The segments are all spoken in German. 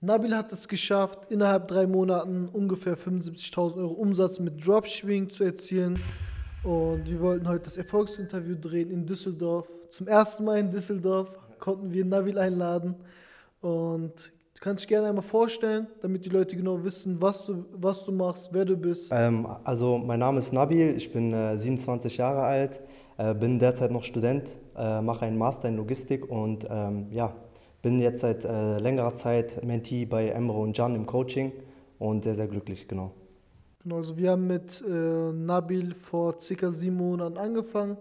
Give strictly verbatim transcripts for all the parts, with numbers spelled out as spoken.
Nabil hat es geschafft, innerhalb drei Monaten ungefähr fünfundsiebzigtausend Euro Umsatz mit Dropshipping zu erzielen. Und wir wollten heute das Erfolgsinterview drehen in Düsseldorf. Zum ersten Mal in Düsseldorf konnten wir Nabil einladen. Und du kannst dich gerne einmal vorstellen, damit die Leute genau wissen, was du, was du machst, wer du bist. Ähm, also mein Name ist Nabil, ich bin äh, siebenundzwanzig Jahre alt, äh, bin derzeit noch Student, äh, mache einen Master in Logistik und ähm, ja, bin jetzt seit äh, längerer Zeit Mentee bei Emre und Can im Coaching und sehr, sehr glücklich, genau. Genau, also wir haben mit äh, Nabil vor circa sieben Monaten angefangen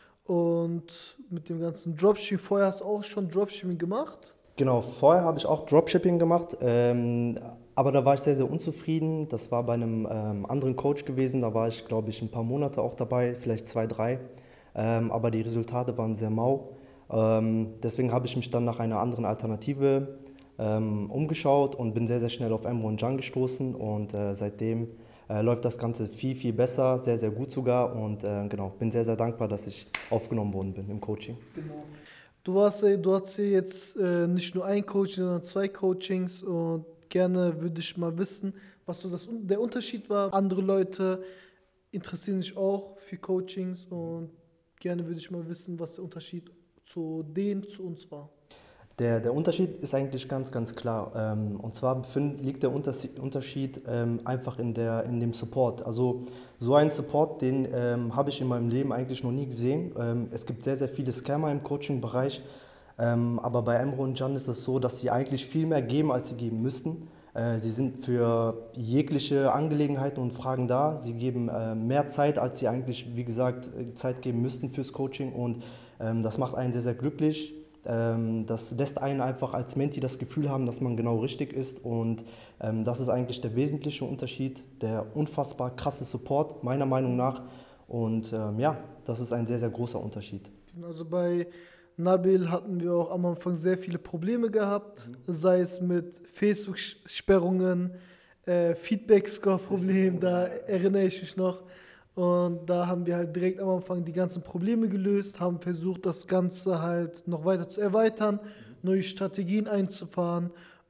und mit dem ganzen Dropshipping. Vorher hast du auch schon Dropshipping gemacht. Genau, vorher habe ich auch Dropshipping gemacht, ähm, aber da war ich sehr, sehr unzufrieden. Das war bei einem ähm, anderen Coach gewesen, da war ich, glaube ich, ein paar Monate auch dabei, vielleicht zwei, drei, ähm, aber die Resultate waren sehr mau. Ähm, deswegen habe ich mich dann nach einer anderen Alternative ähm, umgeschaut und bin sehr, sehr schnell auf Emre und Can gestoßen und äh, seitdem äh, läuft das Ganze viel, viel besser, sehr, sehr gut sogar und äh, genau, bin sehr, sehr dankbar, dass ich aufgenommen worden bin im Coaching. Genau. Du warst, äh, du hast hier jetzt äh, nicht nur ein Coaching, sondern zwei Coachings und gerne würde ich mal wissen, was so das, der Unterschied war. Andere Leute interessieren sich auch für Coachings und gerne würde ich mal wissen, was der Unterschied zu denen, zu uns war. Der, der Unterschied ist eigentlich ganz, ganz klar. Ähm, und zwar befind, liegt der Unterschied, Unterschied ähm, einfach in, der, in dem Support. Also so einen Support, den ähm, habe ich in meinem Leben eigentlich noch nie gesehen. Ähm, es gibt sehr, sehr viele Scammer im Coaching-Bereich. Ähm, aber bei Emre und Can ist es so, dass sie eigentlich viel mehr geben, als sie geben müssten. Äh, sie sind für jegliche Angelegenheiten und Fragen da. Sie geben äh, mehr Zeit, als sie eigentlich, wie gesagt, äh, Zeit geben müssten fürs Coaching. Und ähm, das macht einen sehr, sehr glücklich. Ähm, das lässt einen einfach als Mentee das Gefühl haben, dass man genau richtig ist. Und ähm, das ist eigentlich der wesentliche Unterschied, der unfassbar krasse Support, meiner Meinung nach. Und ähm, ja, das ist ein sehr, sehr großer Unterschied. Also bei Nabil hatten wir auch am Anfang sehr viele Probleme gehabt, sei es mit Facebook-Sperrungen, äh, Feedback-Score-Problem, da erinnere ich mich noch. Und da haben wir halt direkt am Anfang die ganzen Probleme gelöst, haben versucht, das Ganze halt noch weiter zu erweitern, neue Strategien einzufahren.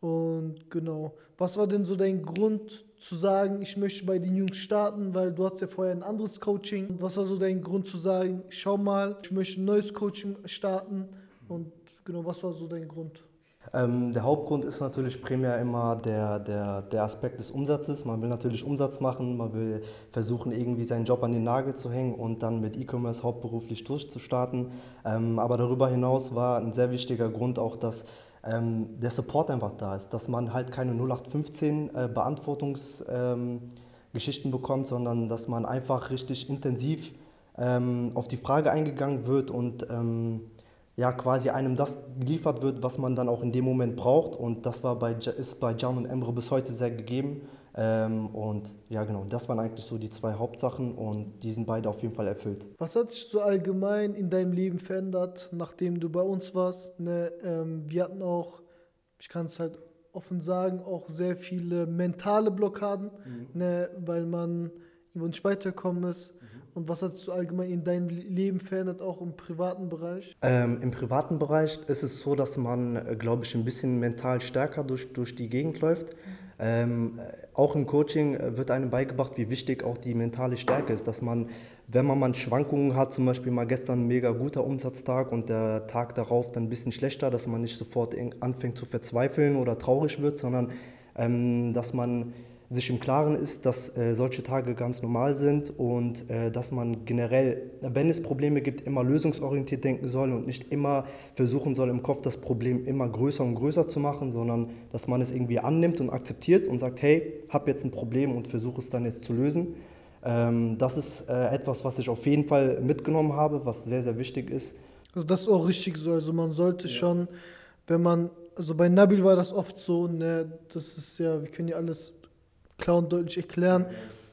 Und genau, was war denn so dein Grund zu sagen, ich möchte bei den Jungs starten, weil du hast ja vorher ein anderes Coaching. Was war so dein Grund zu sagen, schau mal, ich möchte ein neues Coaching starten und genau, was war so dein Grund? Ähm, der Hauptgrund ist natürlich primär immer der, der, der Aspekt des Umsatzes. Man will natürlich Umsatz machen, man will versuchen, irgendwie seinen Job an den Nagel zu hängen und dann mit E-Commerce hauptberuflich durchzustarten. Ähm, aber darüber hinaus war ein sehr wichtiger Grund auch, dass ähm, der Support einfach da ist, dass man halt keine null acht fünfzehn äh, Beantwortungsgeschichten ähm, bekommt, sondern dass man einfach richtig intensiv ähm, auf die Frage eingegangen wird und ähm, ja, quasi einem das geliefert wird, was man dann auch in dem Moment braucht. Und das war bei, ist bei Can und Emre bis heute sehr gegeben. Ähm, und ja, genau, das waren eigentlich so die zwei Hauptsachen und die sind beide auf jeden Fall erfüllt. Was hat sich so allgemein in deinem Leben verändert, nachdem du bei uns warst? Ne, ähm, wir hatten auch, ich kann es halt offen sagen, auch sehr viele mentale Blockaden, ne, weil man irgendwo nicht weitergekommen ist. Und was hat sich so allgemein in deinem Leben verändert, auch im privaten Bereich? Ähm, Im privaten Bereich ist es so, dass man, äh, glaube ich, ein bisschen mental stärker durch, durch die Gegend läuft. Ähm, äh, auch im Coaching äh, wird einem beigebracht, wie wichtig auch die mentale Stärke ist, dass man, wenn man mal Schwankungen hat, zum Beispiel mal gestern ein mega guter Umsatztag und der Tag darauf dann ein bisschen schlechter, dass man nicht sofort anfängt zu verzweifeln oder traurig wird, sondern ähm, dass man sich im Klaren ist, dass äh, solche Tage ganz normal sind und äh, dass man generell, wenn es Probleme gibt, immer lösungsorientiert denken soll und nicht immer versuchen soll, im Kopf das Problem immer größer und größer zu machen, sondern dass man es irgendwie annimmt und akzeptiert und sagt, hey, hab jetzt ein Problem und versuche es dann jetzt zu lösen. Ähm, das ist äh, etwas, was ich auf jeden Fall mitgenommen habe, was sehr, sehr wichtig ist. Also das ist auch richtig so. Also man sollte schon, wenn man, also bei Nabil war das oft so, ne, das ist ja, wir können ja alles klar und deutlich erklären.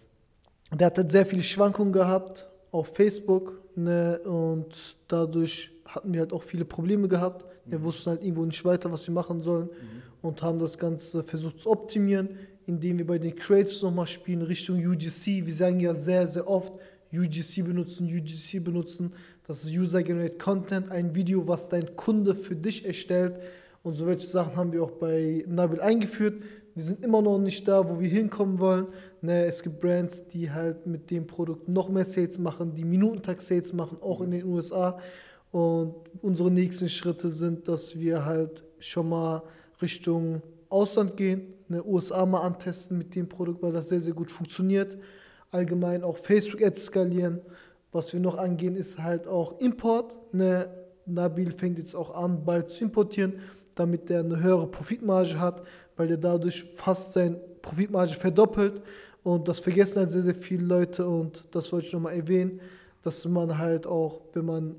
Der hat halt sehr viele Schwankungen gehabt auf Facebook, ne, und dadurch hatten wir halt auch viele Probleme gehabt. Wir wussten halt irgendwo nicht weiter, was wir machen sollen und haben das Ganze versucht zu optimieren, indem wir bei den Creators nochmal spielen Richtung U G C. Wir sagen ja sehr, sehr oft, U G C benutzen, U G C benutzen. Das ist User Generated Content, ein Video, was dein Kunde für dich erstellt. Und so welche Sachen haben wir auch bei Nabil eingeführt. Wir sind immer noch nicht da, wo wir hinkommen wollen. Ne, es gibt Brands, die halt mit dem Produkt noch mehr Sales machen, die Minutentag-Sales machen, auch in den U S A. Und unsere nächsten Schritte sind, dass wir halt schon mal Richtung Ausland gehen, ne, U S A mal antesten mit dem Produkt, weil das sehr, sehr gut funktioniert. Allgemein auch Facebook-Ads skalieren. Was wir noch angehen, ist halt auch Import. Ne, Nabil fängt jetzt auch an, bald zu importieren, damit der eine höhere Profitmarge hat, weil der dadurch fast seine Profitmarge verdoppelt. Und das vergessen halt sehr, sehr viele Leute und das wollte ich nochmal erwähnen, dass man halt auch, wenn man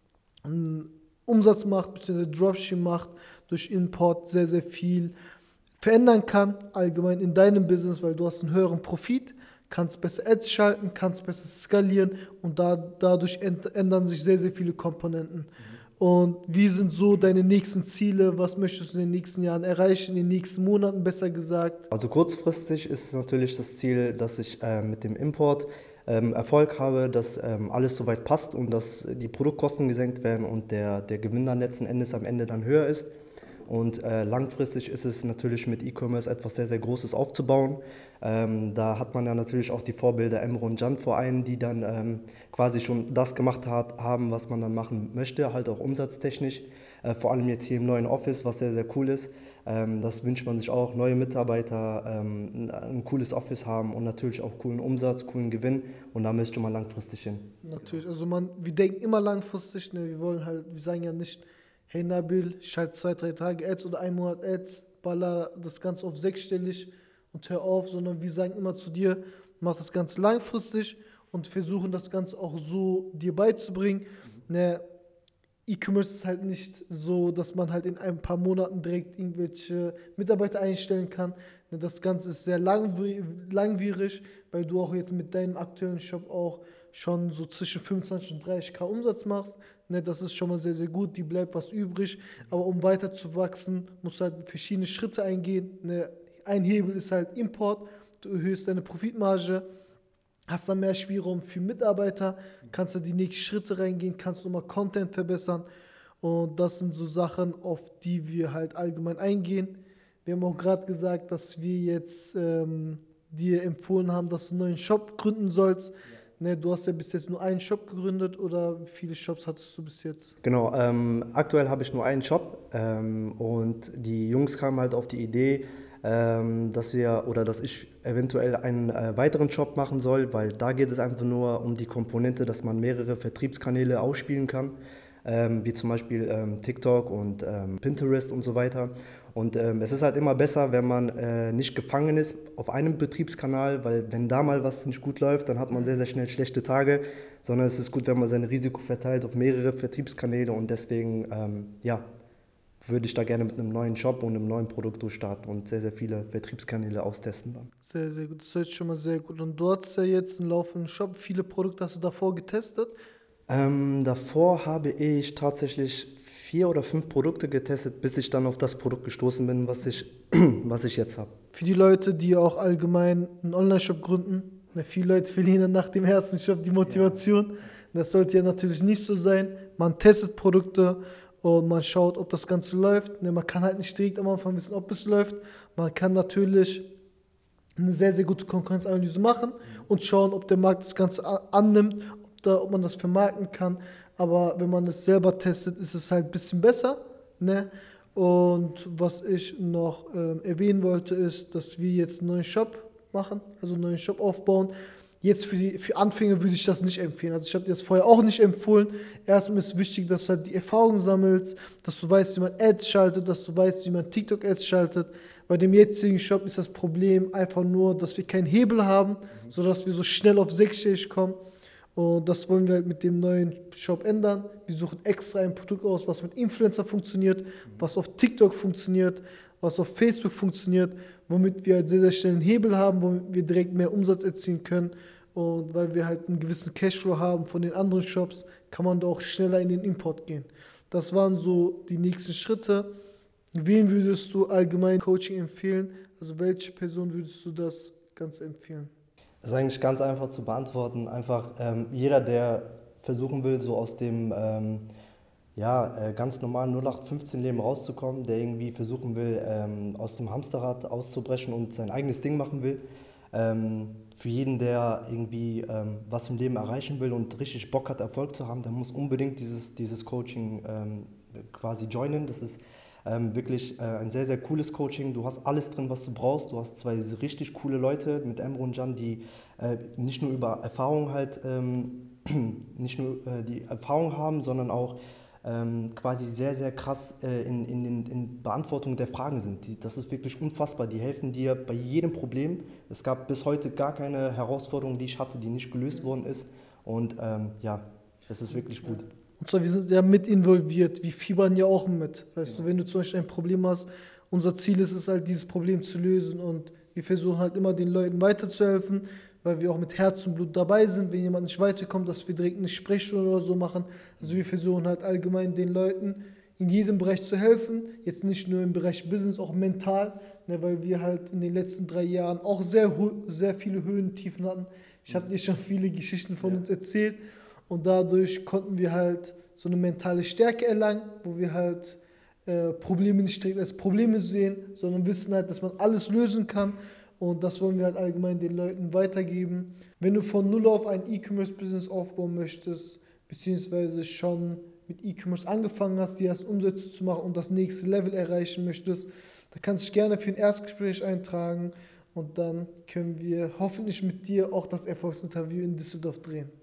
einen Umsatz macht, beziehungsweise Dropshipping macht, durch Import sehr, sehr viel verändern kann, allgemein in deinem Business, weil du hast einen höheren Profit, kannst besser Ads schalten, kannst besser skalieren und da, dadurch ändern sich sehr, sehr viele Komponenten. Mhm. Und wie sind so deine nächsten Ziele? Was möchtest du in den nächsten Jahren erreichen, in den nächsten Monaten besser gesagt? Also kurzfristig ist natürlich das Ziel, dass ich äh, mit dem Import ähm, Erfolg habe, dass ähm, alles soweit passt und dass die Produktkosten gesenkt werden und der, der Gewinn dann letzten Endes am Ende dann höher ist. Und äh, langfristig ist es natürlich mit E-Commerce etwas sehr, sehr Großes aufzubauen. Ähm, da hat man ja natürlich auch die Vorbilder Emre und Can vor allem, die dann ähm, quasi schon das gemacht hat, haben, was man dann machen möchte, halt auch umsatztechnisch. Äh, vor allem jetzt hier im neuen Office, was sehr, sehr cool ist. Ähm, das wünscht man sich auch, neue Mitarbeiter, ähm, ein cooles Office haben und natürlich auch coolen Umsatz, coolen Gewinn. Und da möchte man langfristig hin. Natürlich, also man, wir denken immer langfristig, ne? Wir wollen halt, wir sagen ja nicht, hey Nabil, schalt zwei, drei Tage Ads oder ein Monat Ads, baller das Ganze auf sechsstellig und hör auf, sondern wir sagen immer zu dir, mach das Ganze langfristig und versuchen das Ganze auch so dir beizubringen. Mhm. Ne, E-Commerce ist halt nicht so, dass man halt in ein paar Monaten direkt irgendwelche Mitarbeiter einstellen kann. Ne, das Ganze ist sehr langwi- langwierig, weil du auch jetzt mit deinem aktuellen Shop auch schon so zwischen fünfundzwanzig und dreißigtausend Umsatz machst. Ne, das ist schon mal sehr, sehr gut, die bleibt was übrig. Aber um weiter zu wachsen, musst du halt verschiedene Schritte eingehen. Ne, ein Hebel ist halt Import, du erhöhst deine Profitmarge, hast dann mehr Spielraum für Mitarbeiter, kannst du die nächsten Schritte reingehen, kannst nochmal Content verbessern. Und das sind so Sachen, auf die wir halt allgemein eingehen. Wir haben auch gerade gesagt, dass wir jetzt ähm, dir empfohlen haben, dass du einen neuen Shop gründen sollst. Ne, du hast ja bis jetzt nur einen Shop gegründet oder wie viele Shops hattest du bis jetzt? Genau, ähm, aktuell habe ich nur einen Shop ähm, und die Jungs kamen halt auf die Idee, ähm, dass wir oder dass ich eventuell einen äh, weiteren Shop machen soll, weil da geht es einfach nur um die Komponente, dass man mehrere Vertriebskanäle ausspielen kann, ähm, wie zum Beispiel ähm, TikTok und ähm, Pinterest und so weiter. Und ähm, es ist halt immer besser, wenn man äh, nicht gefangen ist auf einem Betriebskanal, weil wenn da mal was nicht gut läuft, dann hat man sehr, sehr schnell schlechte Tage, sondern es ist gut, wenn man sein Risiko verteilt auf mehrere Vertriebskanäle und deswegen, ähm, ja, würde ich da gerne mit einem neuen Shop und einem neuen Produkt durchstarten und sehr, sehr viele Vertriebskanäle austesten dann. Sehr, sehr gut. Das hört sich schon mal sehr gut. Und du hast ja jetzt einen laufenden Shop. Viele Produkte hast du davor getestet. Ähm, davor habe ich tatsächlich vier oder fünf Produkte getestet, bis ich dann auf das Produkt gestoßen bin, was ich, was ich jetzt habe. Für die Leute, die auch allgemein einen Online-Shop gründen, ne, viele Leute verlieren nach dem ersten Shop die Motivation. Ja. Das sollte ja natürlich nicht so sein. Man testet Produkte und man schaut, ob das Ganze läuft. Ne, man kann halt nicht direkt am Anfang wissen, ob es läuft. Man kann natürlich eine sehr, sehr gute Konkurrenzanalyse machen und schauen, ob der Markt das Ganze annimmt, ob, da, ob man das vermarkten kann. Aber wenn man es selber testet, ist es halt ein bisschen besser. Ne? Und was ich noch ähm, erwähnen wollte, ist, dass wir jetzt einen neuen Shop machen, also einen neuen Shop aufbauen. Jetzt für, die, für Anfänger würde ich das nicht empfehlen. Also ich habe dir das vorher auch nicht empfohlen. Erstmal ist es wichtig, dass du halt die Erfahrung sammelst, dass du weißt, wie man Ads schaltet, dass du weißt, wie man TikTok-Ads schaltet. Bei dem jetzigen Shop ist das Problem einfach nur, dass wir keinen Hebel haben, mhm. sodass wir so schnell auf sechsstellig kommen. Und das wollen wir halt mit dem neuen Shop ändern. Wir suchen extra ein Produkt aus, was mit Influencer funktioniert, was auf TikTok funktioniert, was auf Facebook funktioniert, womit wir halt sehr, sehr schnell einen Hebel haben, womit wir direkt mehr Umsatz erzielen können. Und weil wir halt einen gewissen Cashflow haben von den anderen Shops, kann man da auch schneller in den Import gehen. Das waren so die nächsten Schritte. Wen würdest du allgemein Coaching empfehlen? Also welche Person würdest du das Ganze empfehlen? Das ist eigentlich ganz einfach zu beantworten. Einfach ähm, jeder, der versuchen will, so aus dem, ähm, ja, äh, ganz normal null acht fünfzehn Leben rauszukommen, der irgendwie versuchen will, ähm, aus dem Hamsterrad auszubrechen und sein eigenes Ding machen will. Ähm, für jeden, der irgendwie ähm, was im Leben erreichen will und richtig Bock hat, Erfolg zu haben, der muss unbedingt dieses, dieses Coaching ähm, quasi joinen. Das ist ähm, wirklich äh, ein sehr, sehr cooles Coaching. Du hast alles drin, was du brauchst. Du hast zwei richtig coole Leute mit Emre und Can, die äh, nicht nur über Erfahrung halt, ähm, nicht nur äh, die Erfahrung haben, sondern auch ähm, quasi sehr, sehr krass äh, in, in, in, in Beantwortung der Fragen sind. Die, das ist wirklich unfassbar. Die helfen dir bei jedem Problem. Es gab bis heute gar keine Herausforderung, die ich hatte, die nicht gelöst worden ist. Und ähm, ja, es ist wirklich gut. Und zwar, wir sind ja mit involviert, wir fiebern ja auch mit. Weißt du, wenn du zum Beispiel ein Problem hast, unser Ziel ist es halt, dieses Problem zu lösen und wir versuchen halt immer den Leuten weiterzuhelfen, weil wir auch mit Herz und Blut dabei sind, wenn jemand nicht weiterkommt, dass wir direkt eine Sprechstunde oder so machen. Also wir versuchen halt allgemein den Leuten in jedem Bereich zu helfen, jetzt nicht nur im Bereich Business, auch mental, ne, weil wir halt in den letzten drei Jahren auch sehr, sehr viele Höhen und Tiefen hatten. Ich habe dir schon viele Geschichten von uns erzählt. Und dadurch konnten wir halt so eine mentale Stärke erlangen, wo wir halt äh, Probleme nicht direkt als Probleme sehen, sondern wissen halt, dass man alles lösen kann. Und das wollen wir halt allgemein den Leuten weitergeben. Wenn du von null auf ein E-Commerce-Business aufbauen möchtest, beziehungsweise schon mit E-Commerce angefangen hast, die ersten Umsätze zu machen und das nächste Level erreichen möchtest, dann kannst du dich gerne für ein Erstgespräch eintragen und dann können wir hoffentlich mit dir auch das Erfolgsinterview in Düsseldorf drehen.